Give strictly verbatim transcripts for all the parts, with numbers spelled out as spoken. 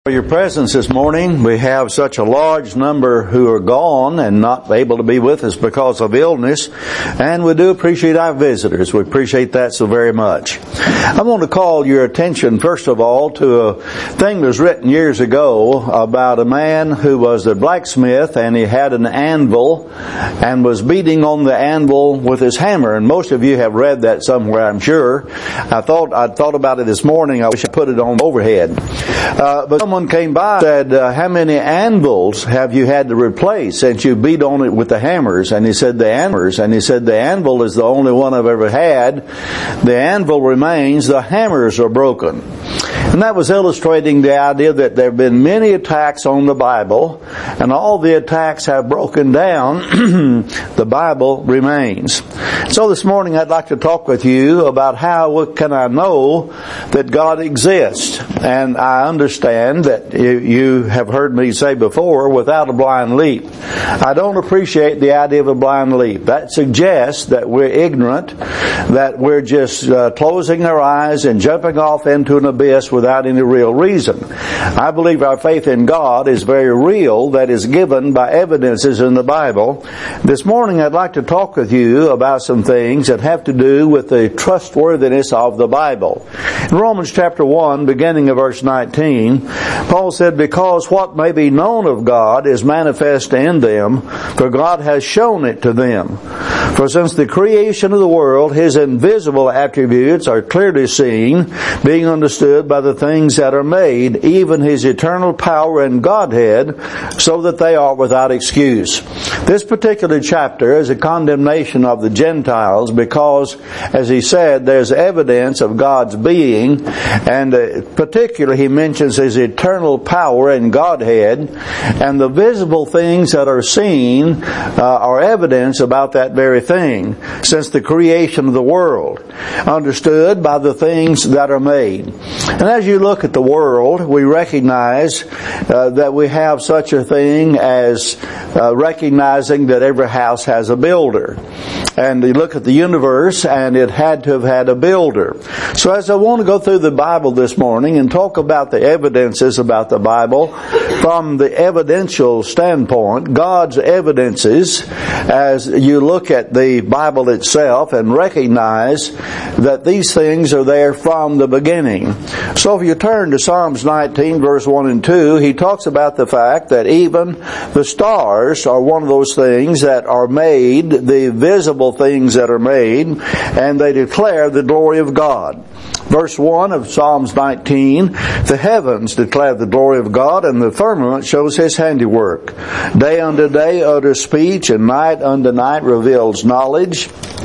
For your presence this morning. We have such a large number who are gone and not able to be with us because of illness, and we do appreciate our visitors. We appreciate that so very much. I want to call your attention first of all to a thing that was written years ago about a man who was a blacksmith, and he had an anvil and was beating on the anvil with his hammer. And most of you have read that somewhere, I'm sure. I thought I thought about it this morning. I wish I put it on overhead. Uh, but someone came by and said, uh, how many anvils have you had to replace since you beat on it with the hammers? And he said, the hammers. And he said, the anvil is the only one I've ever had. The anvil remains, the hammers are broken. And that was illustrating the idea that there have been many attacks on the Bible, and all the attacks have broken down. The Bible remains. So this morning I'd like to talk with you about how can I know that God exists. And I understand that you have heard me say before, without a blind leap. I don't appreciate the idea of a blind leap. That suggests that we're ignorant, that we're just uh, closing our eyes and jumping off into an abyss without any real reason. I believe our faith in God is very real, that is given by evidences in the Bible. This morning I'd like to talk with you about some things that have to do with the trustworthiness of the Bible. In Romans chapter one, beginning of verse nineteen, Paul said, because what may be known of God is manifest in them, for God has shown it to them. For since the creation of the world, His invisible attributes are clearly seen, being understood by the things that are made, even His eternal power and Godhead, so that they are without excuse. This particular chapter is a condemnation of the Gentiles because, as he said, there's evidence of God's being, and uh, particularly he mentions His eternal power and Godhead, and the visible things that are seen uh, are evidence about that very thing, since the creation of the world, understood by the things that are made. And as you look at the world, we recognize uh, that we have such a thing as uh, recognizing that every house has a builder. And you look at the universe, and it had to have had a builder. So as I want to go through the Bible this morning and talk about the evidences about the Bible from the evidential standpoint, God's evidences, as you look at the Bible itself and recognize that these things are there from the beginning. So if you turn to Psalms nineteen, verse one and two, he talks about the fact that even the stars are one of those things that are made, the visible things that are made, and they declare the glory of God. Verse one of Psalms nineteen, the heavens declare the glory of God, and the firmament shows His handiwork. Day unto day utters speech, and night unto night reveals knowledge.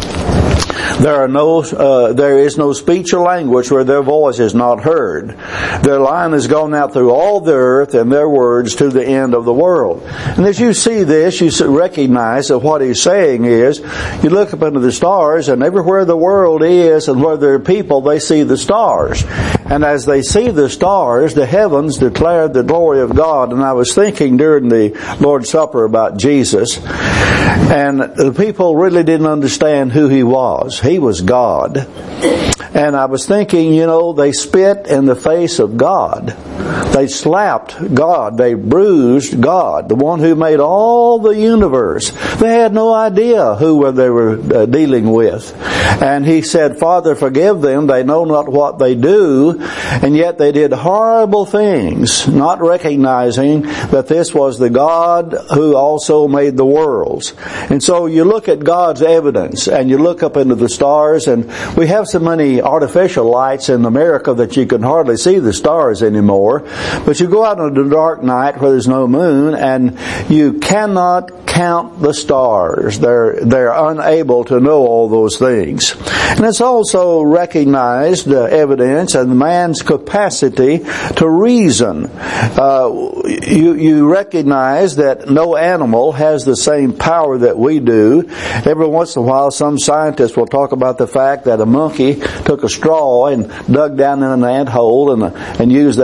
There are no, uh, there is no speech or language where their voice is not heard. Their line has gone out through all the earth, and their words to the end of the world. And as you see this, you recognize that what he's saying is, you look up into the stars, and everywhere the world is, and where there are people, they see the stars. And as they see the stars, the heavens declare the glory of God. And I was thinking during the Lord's Supper about Jesus, and the people really didn't understand who He was. He was God. And I was thinking, you know, they spit in the face of God. They slapped God. They bruised God, the one who made all the universe. They had no idea who they were uh, dealing with. And He said, Father, forgive them. They know not what they do. And yet they did horrible things, not recognizing that this was the God who also made the worlds. And so you look at God's evidence, and you look up into the stars, and we have so many artificial lights in America that you can hardly see the stars anymore. But you go out on a dark night where there's no moon, and you cannot count the stars. They're, they're unable to know all those things. And it's also recognized uh, evidence and man's capacity to reason. Uh, you, you recognize that no animal has the same power that we do. Every once in a while, some scientists will talk about the fact that a monkey took a straw and dug down in an ant hole and, and used that to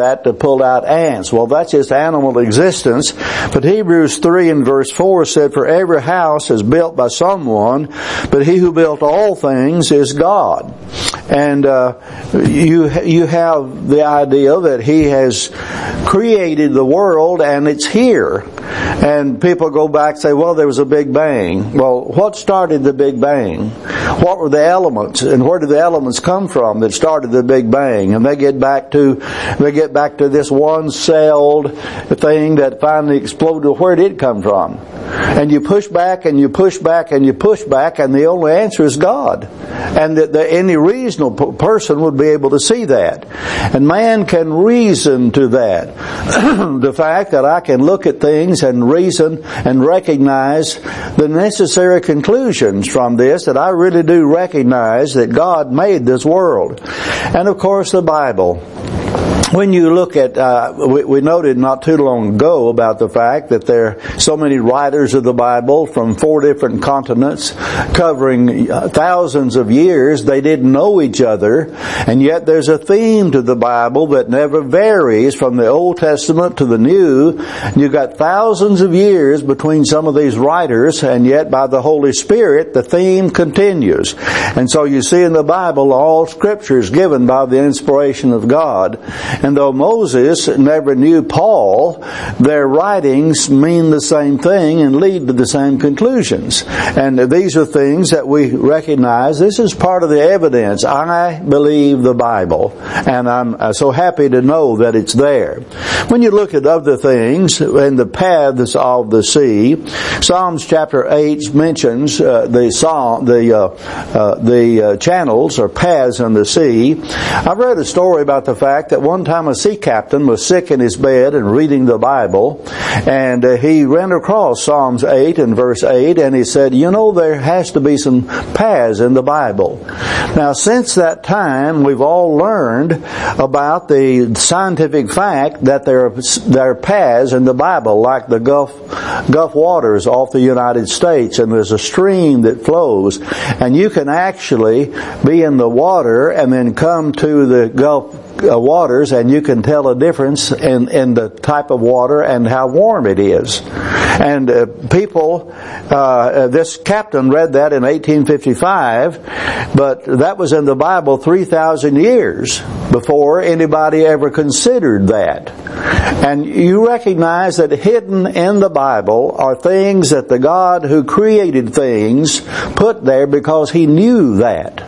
pulled out ants. Well, that's just animal existence. But Hebrews three and verse four said, for every house is built by someone, but he who built all things is God. And uh, you you have the idea that He has created the world and it's here. And people go back and say, well, there was a Big Bang. Well, what started the Big Bang? What were the elements? And where did the elements come from that started the Big Bang? And they get back to they get back to this one-celled thing that finally exploded. Where did it come from? And you push back and you push back and you push back, and the only answer is God. And that any reasonable person would be able to see that. And man can reason to that. The fact that I can look at things and reason and recognize the necessary conclusions from this, that I really do recognize that God made this world. And of course the Bible. When you look at, uh, we, we noted not too long ago about the fact that there are so many writers of the Bible from four different continents covering thousands of years. They didn't know each other, and yet there's a theme to the Bible that never varies from the Old Testament to the New. You've got thousands of years between some of these writers, and yet by the Holy Spirit the theme continues. And so you see in the Bible all Scripture is given by the inspiration of God. And though Moses never knew Paul, their writings mean the same thing and lead to the same conclusions. And these are things that we recognize. This is part of the evidence. I believe the Bible, and I'm so happy to know that it's there. When you look at other things and the paths of the sea, Psalms chapter eight mentions uh, the psalm, the uh, uh, the uh, channels or paths in the sea. I've read a story about the fact that one time a sea captain was sick in his bed and reading the Bible, and uh, he ran across Psalms eight and verse eight, and he said, you know, there has to be some paths in the Bible. Now, since that time, we've all learned about the scientific fact that there are, there are paths in the Bible, like the Gulf, Gulf waters off the United States, and there's a stream that flows, and you can actually be in the water and then come to the Gulf Uh, waters, and you can tell a difference in, in the type of water and how warm it is. And uh, people, uh, this captain read that in eighteen fifty-five, but that was in the Bible three thousand years before anybody ever considered that. And you recognize that hidden in the Bible are things that the God who created things put there because He knew that.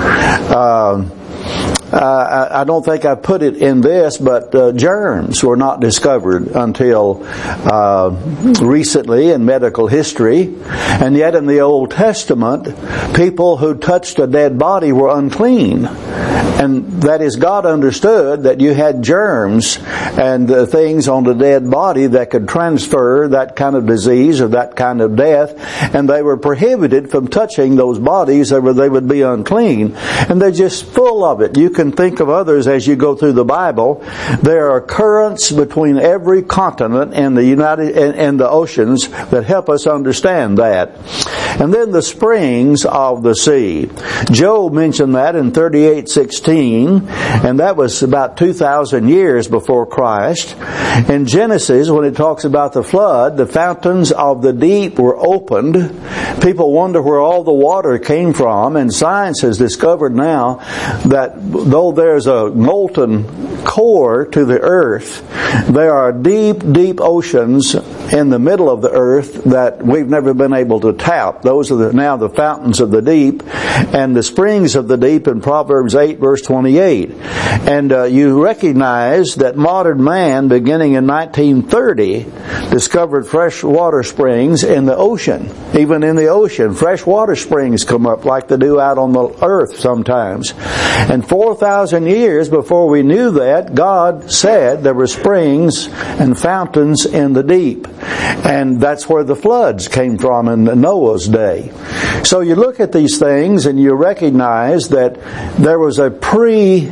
Uh, Uh, I don't think I put it in this, but uh, germs were not discovered until uh, recently in medical history. And yet in the Old Testament, people who touched a dead body were unclean. And that is, God understood that you had germs and uh, things on the dead body that could transfer that kind of disease or that kind of death, and they were prohibited from touching those bodies, or they would be unclean. And they're just full of it. You can think of others as you go through the Bible. There are currents between every continent and the United and, and the oceans that help us understand that. And then the springs of the sea. Job mentioned that in thirty-eight sixteen, and that was about two thousand years before Christ. In Genesis, when it talks about the flood, the fountains of the deep were opened. People wonder where all the water came from, and science has discovered now that though there's a molten core to the earth, there are deep, deep oceans in the middle of the earth that we've never been able to tap. Those are the, now the fountains of the deep and the springs of the deep in Proverbs eight verse twenty-eight. And uh, you recognize that modern man, beginning in nineteen thirty, discovered fresh water springs in the ocean. Even in the ocean, fresh water springs come up like they do out on the earth sometimes. And four thousand years before we knew that, God said there were springs and fountains in the deep. And that's where the floods came from in Noah's day. So you look at these things and you recognize that there was a pre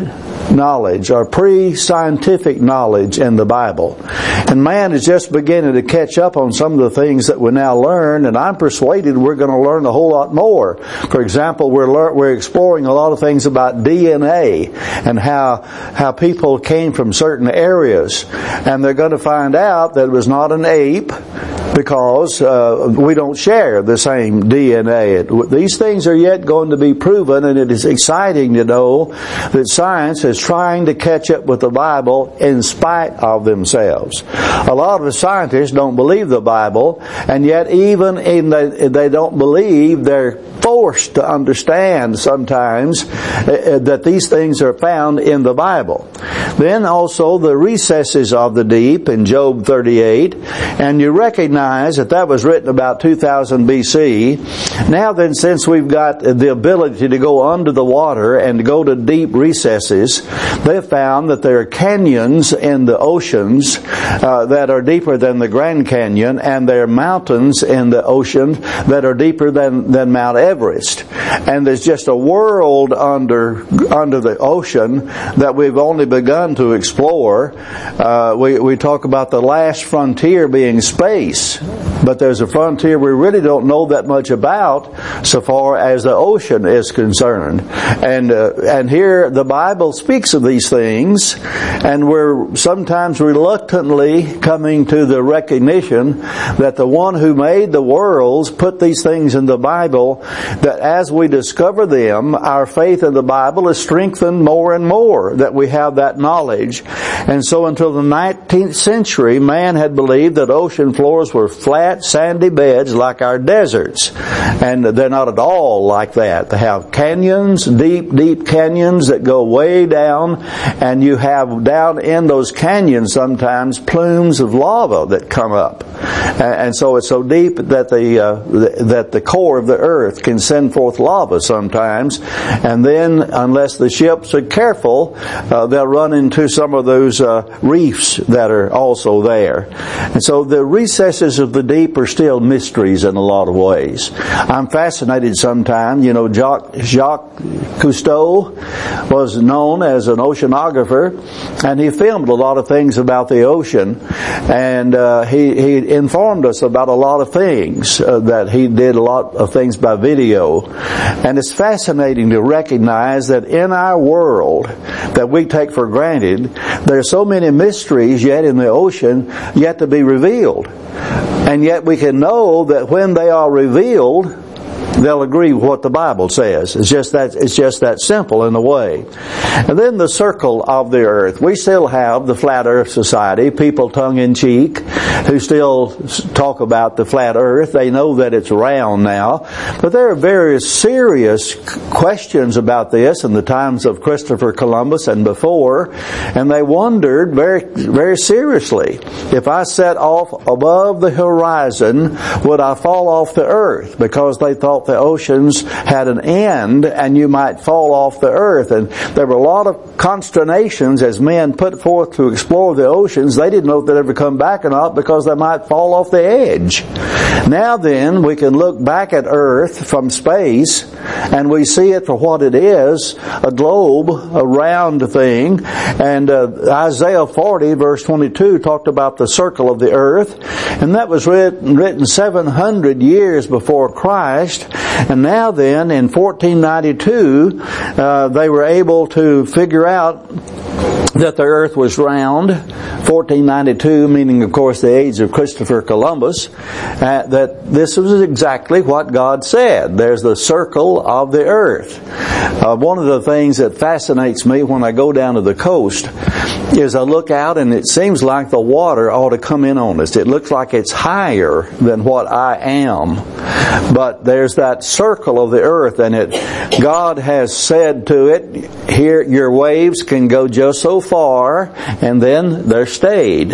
knowledge or pre-scientific knowledge in the Bible. And man is just beginning to catch up on some of the things that we now learn, and I'm persuaded we're going to learn a whole lot more. For example, we're lear- we're exploring a lot of things about D N A and how how people came from certain areas, and they're going to find out that it was not an ape, because uh, we don't share the same D N A. These things are yet going to be proven, and it is exciting to know that science is trying to catch up with the Bible in spite of themselves. A lot of the scientists don't believe the Bible, and yet even in the, they don't believe, they're forced to understand sometimes uh, that these things are found in the Bible. Then also the recesses of the deep in Job thirty-eight, and you recognize that that was written about two thousand B C. Now then, since we've got the ability to go under the water and to go to deep recesses, they've found that there are canyons in the oceans uh, that are deeper than the Grand Canyon, and there are mountains in the ocean that are deeper than, than Mount Everest. And there's just a world under under the ocean that we've only begun to explore. Uh, we, we talk about the last frontier being space, but there's a frontier we really don't know that much about so far as the ocean is concerned. And uh, and here the Bible speaks of these things, and we're sometimes reluctantly coming to the recognition that the one who made the worlds put these things in the Bible, that as we discover them, our faith in the Bible is strengthened more and more, that we have that knowledge. And so until the nineteenth century, man had believed that ocean floors were flat, sandy beds like our deserts. And they're not at all like that. They have canyons, deep, deep canyons that go way down, and you have down in those canyons sometimes plumes of lava that come up. And so it's so deep that the uh, that the core of the earth can send forth lava sometimes, and then unless the ships are careful, uh, they'll run into some of those uh, reefs that are also there. And so the recesses of the deep are still mysteries in a lot of ways. I'm fascinated sometimes. You know, Jacques, Jacques Cousteau was known as an oceanographer, and he filmed a lot of things about the ocean, and uh, he, he informed us about a lot of things, uh, that he did a lot of things by video. And it's fascinating to recognize that in our world that we take for granted, there are so many mysteries yet in the ocean yet to be revealed. And yet we can know that when they are revealed, they'll agree with what the Bible says. It's just that, it's just that simple in a way. And then the circle of the earth. We still have the Flat Earth Society, people tongue-in-cheek, who still talk about the flat earth. They know that it's round now. But there are various serious questions about this in the times of Christopher Columbus and before. And they wondered very, very seriously, if I set off above the horizon, would I fall off the earth? Because they thought the oceans had an end and you might fall off the earth. And there were a lot of consternations as men put forth to explore the oceans. They didn't know if they'd ever come back or not, because they might fall off the edge. Now then, we can look back at Earth from space, and we see it for what it is, a globe, a round thing. And uh, Isaiah forty verse twenty-two talked about the circle of the earth, and that was written, written seven hundred years before Christ. And now then, in fourteen ninety-two, uh, they were able to figure out that the earth was round. fourteen ninety-two, meaning of course the age of Christopher Columbus, uh, that this was exactly what God said. There's the circle of the earth. Uh, one of the things that fascinates me when I go down to the coast is I look out and it seems like the water ought to come in on us. It looks like it's higher than what I am. But there's that circle of the earth, and it God has said to it, here your waves can go just so far, and then they're stayed.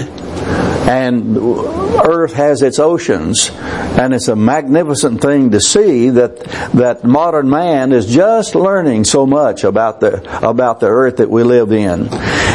And earth has its oceans, and it's a magnificent thing to see that that modern man is just learning so much about the about the earth that we live in.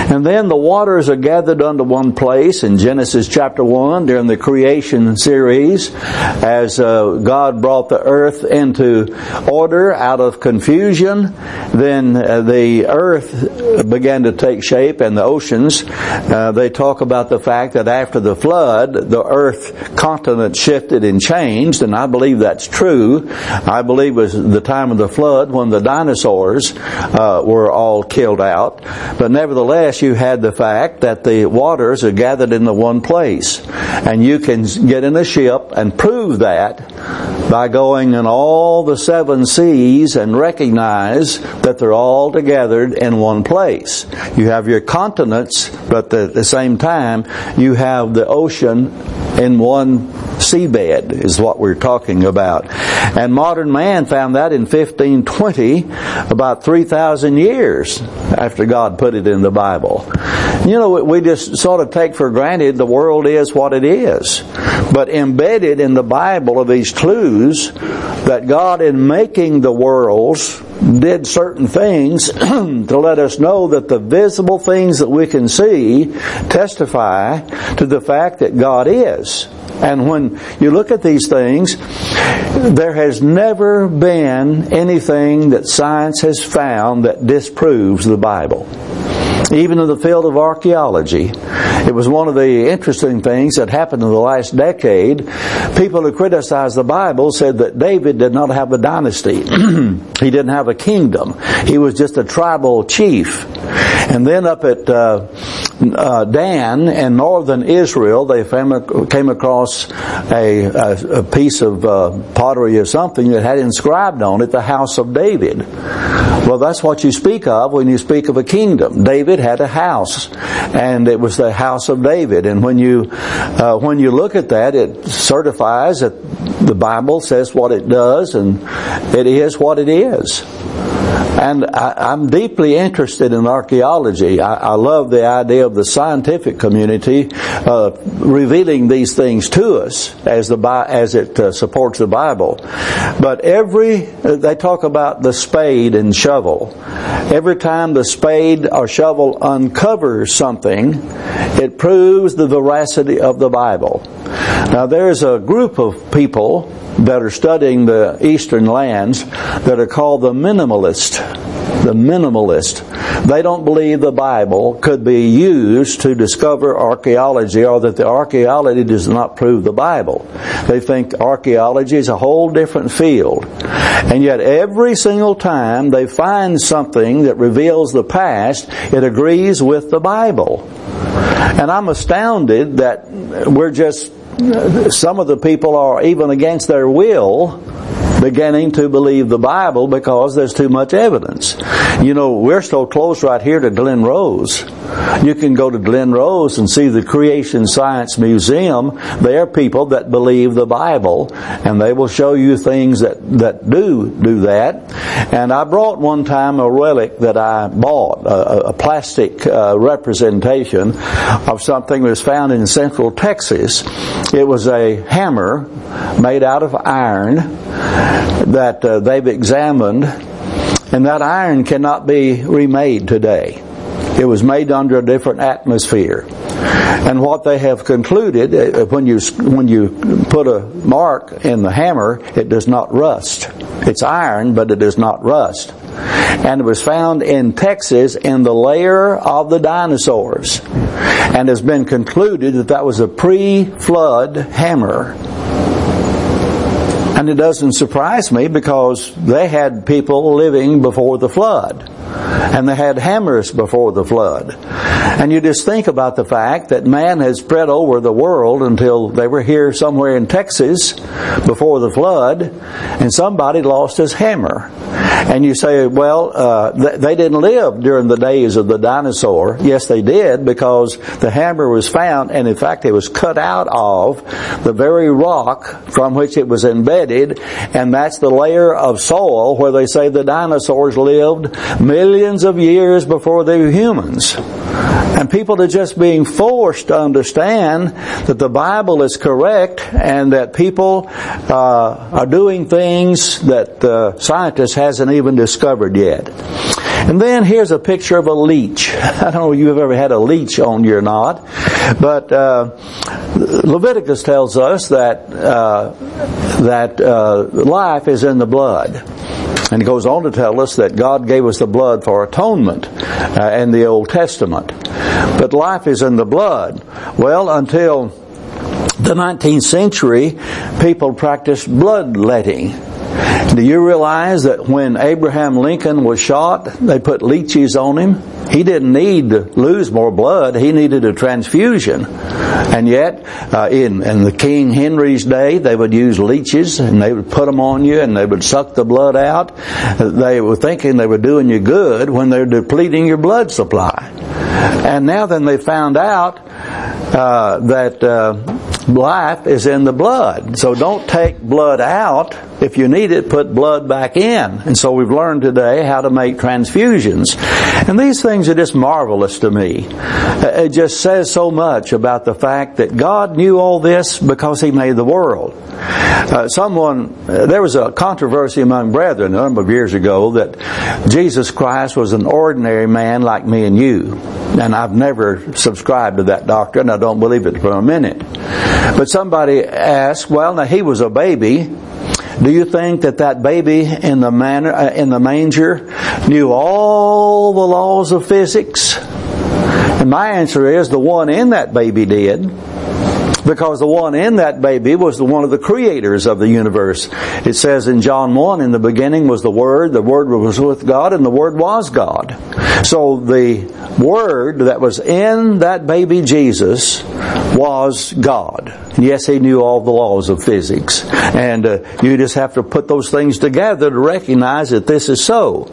And then the waters are gathered unto one place in Genesis chapter one during the creation series, as uh, God brought the earth into order out of confusion. Then uh, the earth began to take shape, and the oceans. Uh, they talk about the fact that after the flood, the earth continent shifted and changed, and I believe that's true. I believe it was the time of the flood when the dinosaurs uh, were all killed out. But nevertheless, you had the fact that the waters are gathered into one place. And you can get in a ship and prove that by going in all the seven seas and recognize that they're all together in one place. You have your continents, but at the same time, you have the ocean in one seabed is what we're talking about. And modern man found that in fifteen twenty, about three thousand years after God put it in the Bible. You know, we just sort of take for granted the world is what it is. But embedded in the Bible are these clues that God, in making the worlds, did certain things to let us know that the visible things that we can see testify to the fact that God is. And when you look at these things, there has never been anything that science has found that disproves the Bible. Even in the field of archaeology. It was one of the interesting things that happened in the last decade. People who criticized the Bible said that David did not have a dynasty. He didn't have a kingdom. He was just a tribal chief. And then up at uh, uh, Dan in northern Israel, they came across a, a, a piece of uh, pottery or something that had inscribed on it, the house of David. Well, that's what you speak of when you speak of a kingdom. David had a house, and it was the house of David. And when you uh, when you look at that, it certifies that the Bible says what it does, and it is what it is. And I, I'm deeply interested in archaeology. I, I love the idea of the scientific community uh, revealing these things to us as the as it uh, supports the Bible. But every they talk about the spade and shovel. Every time the spade or shovel uncovers something, it proves the veracity of the Bible. Now, there's a group of people that are studying the eastern lands that are called the minimalist. The minimalist. They don't believe the Bible could be used to discover archaeology, or that the archaeology does not prove the Bible. They think archaeology is a whole different field. And yet every single time they find something that reveals the past, it agrees with the Bible. And I'm astounded that we're just some of the people are, even against their will, beginning to believe the Bible because there's too much evidence. You know, we're so close right here to Glen Rose. You can go to Glen Rose and see the Creation Science Museum. They are people that believe the Bible, and they will show you things that, that do do that. And I brought one time a relic that I bought, a, a plastic uh, representation of something that was found in Central Texas. It was a hammer made out of iron that uh, they've examined, and that iron cannot be remade today. It was made under a different atmosphere. And what they have concluded, uh, when you when you put a mark in the hammer, it does not rust. It's iron, but it does not rust. And it was found in Texas in the lair of the dinosaurs, and has been concluded that that was a pre-flood hammer. And it doesn't surprise me, because they had people living before the flood. And they had hammers before the flood. And you just think about the fact that man has spread over the world until they were here somewhere in Texas before the flood, and somebody lost his hammer. And you say, well, uh, th- they didn't live during the days of the dinosaur. Yes, they did, because the hammer was found, and in fact it was cut out of the very rock from which it was embedded, and that's the layer of soil where they say the dinosaurs lived millions of years before they were humans. And people are just being forced to understand that the Bible is correct, and that people uh, are doing things that uh, scientists hasn't even discovered yet. And then here's a picture of a leech. I don't know if you've ever had a leech on you or not, but uh, Leviticus tells us that uh, that uh, life is in the blood. And he goes on to tell us that God gave us the blood for atonement uh, in the Old Testament. But life is in the blood. Well, until the nineteenth century, people practiced bloodletting. Do you realize that when Abraham Lincoln was shot, they put leeches on him? He didn't need to lose more blood. He needed a transfusion. And yet, uh, in, in the King Henry's day, they would use leeches and they would put them on you and they would suck the blood out. They were thinking they were doing you good when they were depleting your blood supply. And now then they found out uh, that uh, life is in the blood. So don't take blood out. If you need it, put blood back in. And so we've learned today how to make transfusions. And these things are just marvelous to me. It just says so much about the fact that God knew all this because He made the world. Uh, someone, uh, there was a controversy among brethren a number of years ago that Jesus Christ was an ordinary man like me and you. And I've never subscribed to that doctrine. I don't believe it for a minute. But somebody asked, well, now He was a baby. Do you think that that baby in the manor, uh, in the manger knew all the laws of physics? And my answer is the one in that baby did. Because the one in that baby was the one of the creators of the universe. It says in John one, in the beginning was the Word, the Word was with God, and the Word was God. So the Word that was in that baby Jesus was God. Yes, He knew all the laws of physics. And uh, you just have to put those things together to recognize that this is so.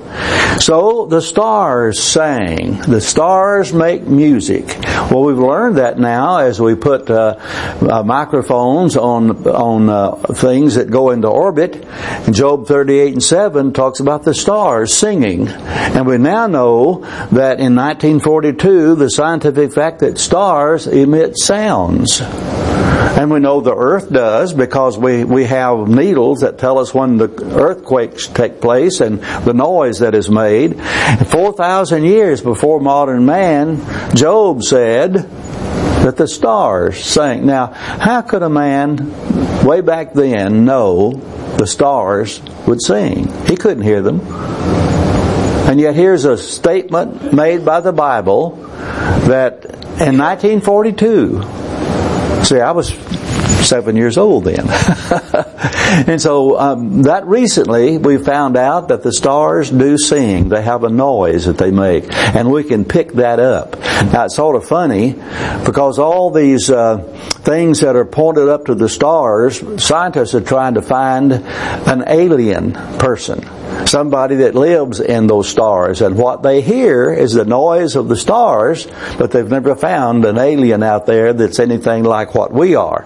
So the stars sang. The stars make music. Well, we've learned that now as we put uh, uh, microphones on on uh, things that go into orbit. Job thirty-eight and seven talks about the stars singing. And we now know that in nineteen forty-two, the scientific fact that stars emit sounds. And we know the earth does because we, we have needles that tell us when the earthquakes take place and the noise that is made. four thousand years before modern man, Job said that the stars sang. Now, how could a man way back then know the stars would sing? He couldn't hear them. And yet here's a statement made by the Bible that in nineteen forty-two, see, I was seven years old then. And so um, that recently we found out that the stars do sing. They have a noise that they make. And we can pick that up. Now it's sort of funny because all these uh, things that are pointed up to the stars, scientists are trying to find an alien person. Somebody that lives in those stars. And what they hear is the noise of the stars, but they've never found an alien out there that's anything like what we are.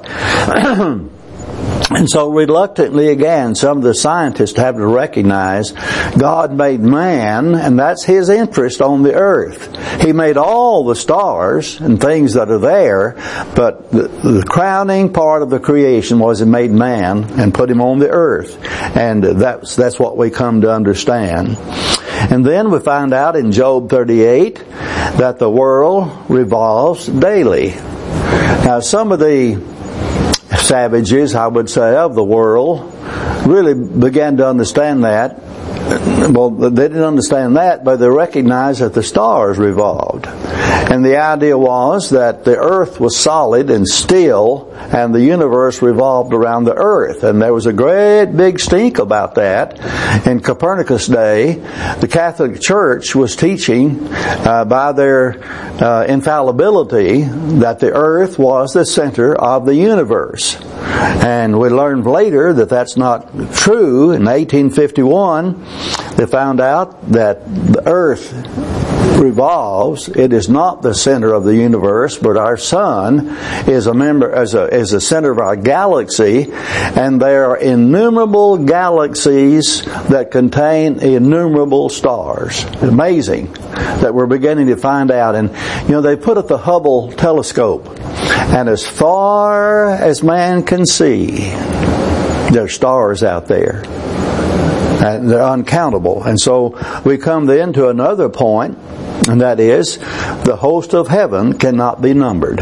And so reluctantly again, some of the scientists have to recognize God made man, and that's His interest on the earth. He made all the stars and things that are there, but the, the crowning part of the creation was He made man and put him on the earth. And that's, that's what we come to understand. And then we find out in Job thirty-eight that the world revolves daily. Now some of the savages, I would say, of the world really began to understand that. Well, they didn't understand that, but they recognized that the stars revolved. And the idea was that the earth was solid and still, and the universe revolved around the earth. And there was a great big stink about that. In Copernicus' day, the Catholic Church was teaching uh, by their uh, infallibility that the earth was the center of the universe. And we learned later that that's not true. In eighteen fifty-one, they found out that the earth revolves. It is not the center of the universe, but our sun is a member, as a, is the center of our galaxy, and there are innumerable galaxies that contain innumerable stars. Amazing that we're beginning to find out. And, you know, they put up the Hubble telescope, and as far as man can see, there's stars out there. And they're uncountable. And so we come then to another point, and that is the host of heaven cannot be numbered.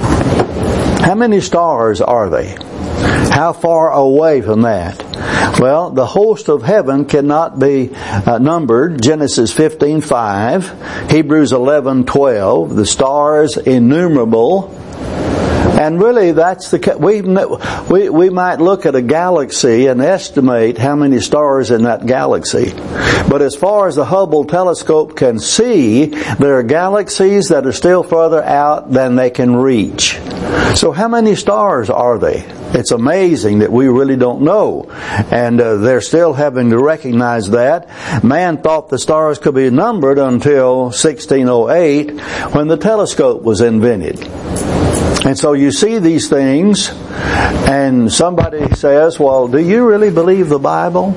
How many stars are they? How far away from that? Well, the host of heaven cannot be uh, numbered. Genesis fifteen five, Hebrews eleven twelve, the stars innumerable. And really, that's the we we we might look at a galaxy and estimate how many stars in that galaxy. But as far as the Hubble telescope can see, there are galaxies that are still further out than they can reach. So how many stars are they? It's amazing that we really don't know. And uh, they're still having to recognize that. Man thought the stars could be numbered until sixteen oh eight when the telescope was invented. And so you see these things, and somebody says, well, do you really believe the Bible?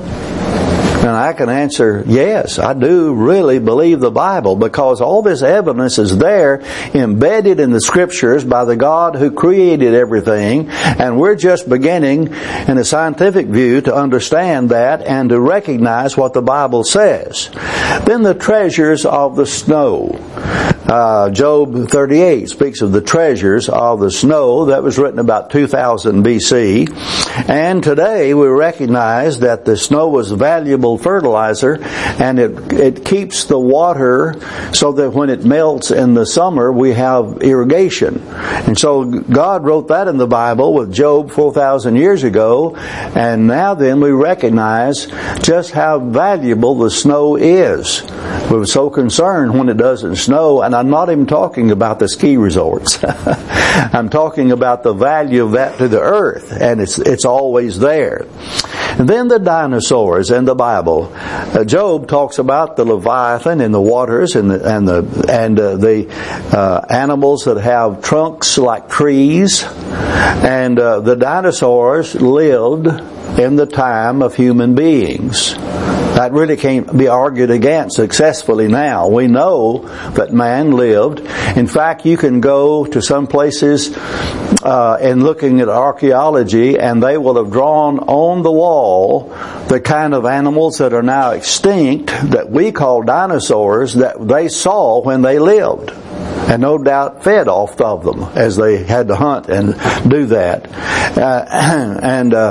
And I can answer, yes, I do really believe the Bible, because all this evidence is there, embedded in the Scriptures by the God who created everything, and we're just beginning, in a scientific view, to understand that and to recognize what the Bible says. Then the treasures of the snow. Uh, Job thirty-eight speaks of the treasures of the snow. That was written about two thousand B C. And today we recognize that the snow was valuable fertilizer, and it it keeps the water so that when it melts in the summer we have irrigation. And so God wrote that in the Bible with Job four thousand years ago, and now then we recognize just how valuable the snow is. We're so concerned when it doesn't snow, and I'm not even talking about the ski resorts. I'm talking about the value of that to the earth, and it's it's always there. And then the dinosaurs in the Bible. Uh, Job talks about the Leviathan in the waters and the and the and uh, the uh, animals that have trunks like trees, and uh, the dinosaurs lived in the time of human beings. That really can't be argued against successfully now. We know that man lived. In fact, you can go to some places uh, and looking at archaeology, and they will have drawn on the wall the kind of animals that are now extinct, that we call dinosaurs, that they saw when they lived. And no doubt fed off of them as they had to hunt and do that. Uh, and uh,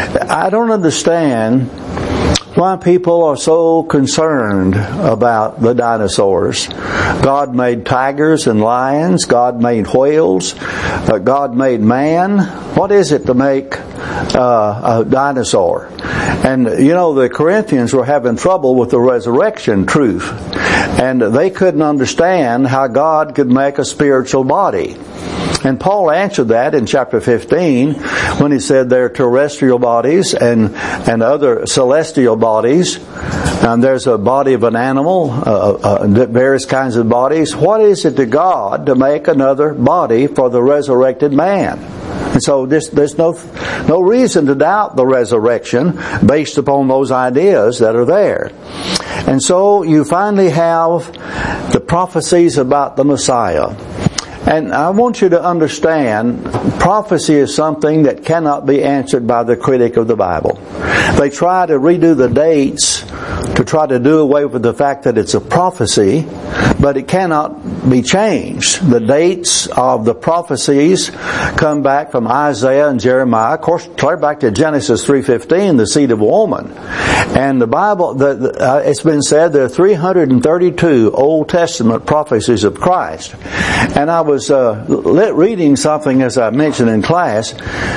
I don't understand why people are so concerned about the dinosaurs. God made tigers and lions. God made whales. Uh, God made man. What is it to make uh, a dinosaur? And, you know, the Corinthians were having trouble with the resurrection truth. And they couldn't understand how God could make a spiritual body. And Paul answered that in chapter fifteen when he said there are terrestrial bodies and, and other celestial bodies. And there's a body of an animal, uh, uh, various kinds of bodies. What is it to God to make another body for the resurrected man? And so this, there's no no reason to doubt the resurrection based upon those ideas that are there. And so you finally have the prophecies about the Messiah. And I want you to understand, prophecy is something that cannot be answered by the critic of the Bible. They try to redo the dates to try to do away with the fact that it's a prophecy, but it cannot be changed. The dates of the prophecies come back from Isaiah and Jeremiah, of course, clear back to Genesis three fifteen, the seed of a woman. And the Bible, the, the, uh, it's been said there are three hundred thirty-two Old Testament prophecies of Christ. And I was uh, reading something, as I mentioned in class.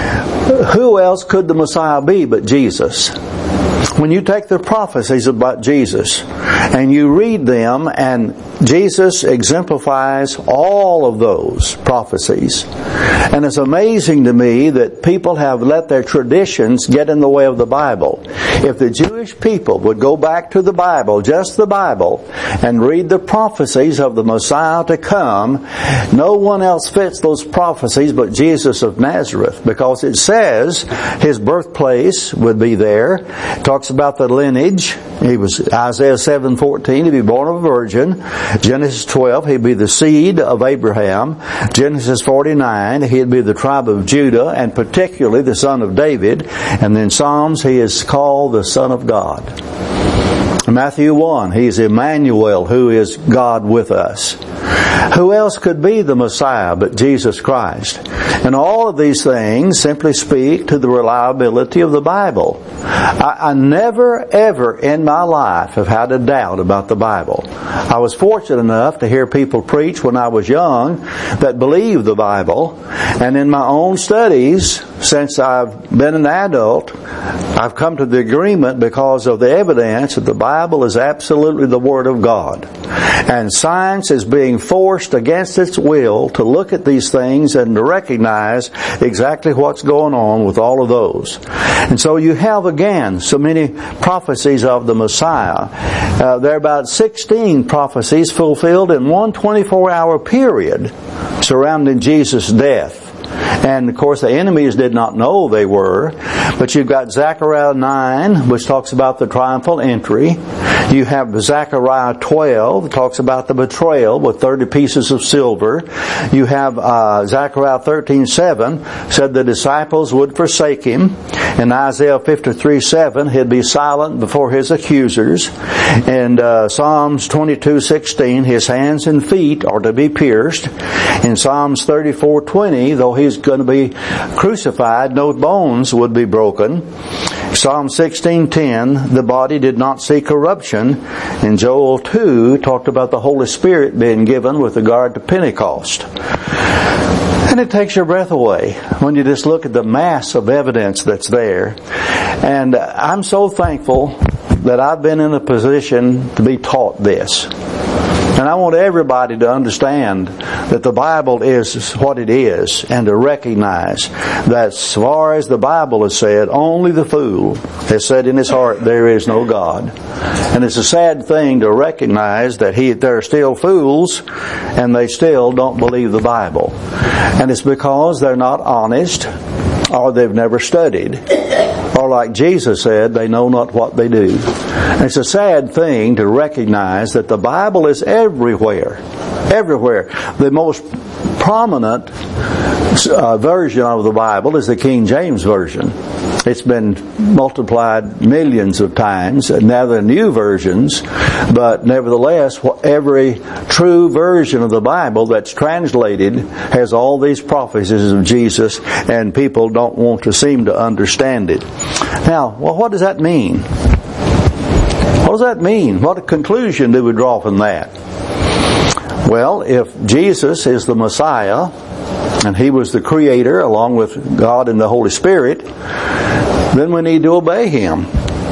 Who else could the Messiah be but Jesus? When you take the prophecies about Jesus and you read them, and Jesus exemplifies all of those prophecies. And it's amazing to me that people have let their traditions get in the way of the Bible. If the Jewish people would go back to the Bible, just the Bible, and read the prophecies of the Messiah to come, no one else fits those prophecies but Jesus of Nazareth, because it says His birthplace would be there. It talks about the lineage. He was Isaiah seven fourteen, he'd be born of a virgin. Genesis twelve, he'd be the seed of Abraham. Genesis forty-nine, he'd be the tribe of Judah, and particularly the son of David. And then Psalms, he is called the Son of God. Matthew one, he's Emmanuel, who is God with us. Who else could be the Messiah but Jesus Christ? And all of these things simply speak to the reliability of the Bible. I, I never ever in my life have had a doubt about the Bible. I was fortunate enough to hear people preach when I was young that believed the Bible. And in my own studies, since I've been an adult, I've come to the agreement because of the evidence that the Bible is absolutely the Word of God. And science is being forced against its will to look at these things and to recognize exactly what's going on with all of those. And so you have again so many prophecies of the Messiah. Uh, there are about sixteen prophecies fulfilled in one twenty-four hour period surrounding Jesus' death. And of course the enemies did not know they were. But you've got Zechariah nine, which talks about the triumphal entry. You have Zechariah twelve, that talks about the betrayal with thirty pieces of silver. You have uh, Zechariah thirteen seven, said the disciples would forsake him. In Isaiah fifty-three seven, he'd be silent before his accusers. And uh, Psalms twenty-two sixteen, his hands and feet are to be pierced. In Psalms thirty-four twenty, though he's going to be crucified, no bones would be broken. Psalm sixteen ten, the body did not see corruption. In Joel two, talked about the Holy Spirit being given with regard to Pentecost. And it takes your breath away when you just look at the mass of evidence that's there. And I'm so thankful that I've been in a position to be taught this. And I want everybody to understand that the Bible is what it is, and to recognize that as far as the Bible has said, only the fool has said in his heart, there is no God. And it's a sad thing to recognize that he, there are still fools and they still don't believe the Bible. And it's because they're not honest, or they've never studied, or like Jesus said, they know not what they do. And it's a sad thing to recognize that the Bible is everywhere. Everywhere. The most prominent uh, version of the Bible is the King James Version. It's been multiplied millions of times. Now there are new versions, but nevertheless, every true version of the Bible that's translated has all these prophecies of Jesus, and people don't want to seem to understand it. Now, well, what does that mean? What does that mean? What conclusion do we draw from that? Well, if Jesus is the Messiah, and He was the Creator along with God and the Holy Spirit, then we need to obey Him.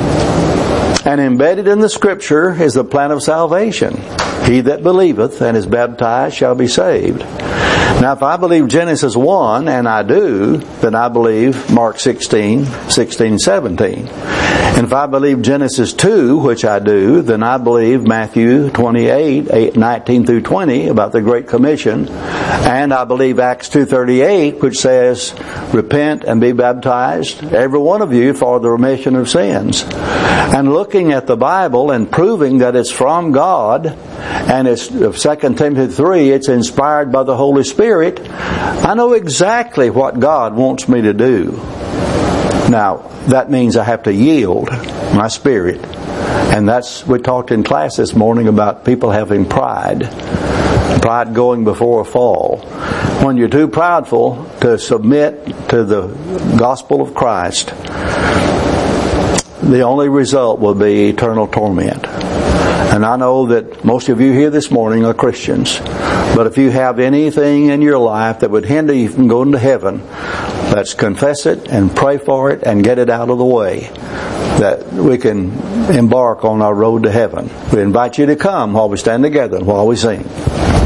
And embedded in the Scripture is the plan of salvation. He that believeth and is baptized shall be saved. Now, if I believe Genesis one, and I do, then I believe Mark sixteen, sixteen, seventeen. And if I believe Genesis two, which I do, then I believe Matthew twenty-eight, eight, nineteen through twenty about the Great Commission. And I believe Acts two thirty-eight, which says, repent and be baptized, every one of you, for the remission of sins. And looking at the Bible and proving that it's from God, and it's Second Timothy three, it's inspired by the Holy Spirit, I know exactly what God wants me to do. Now, that means I have to yield my spirit. And that's, we talked in class this morning about people having pride. Pride going before a fall. When you're too proudful to submit to the gospel of Christ, the only result will be eternal torment. And I know that most of you here this morning are Christians. But if you have anything in your life that would hinder you from going to heaven, let's confess it and pray for it and get it out of the way, that we can embark on our road to heaven. We invite you to come while we stand together and while we sing.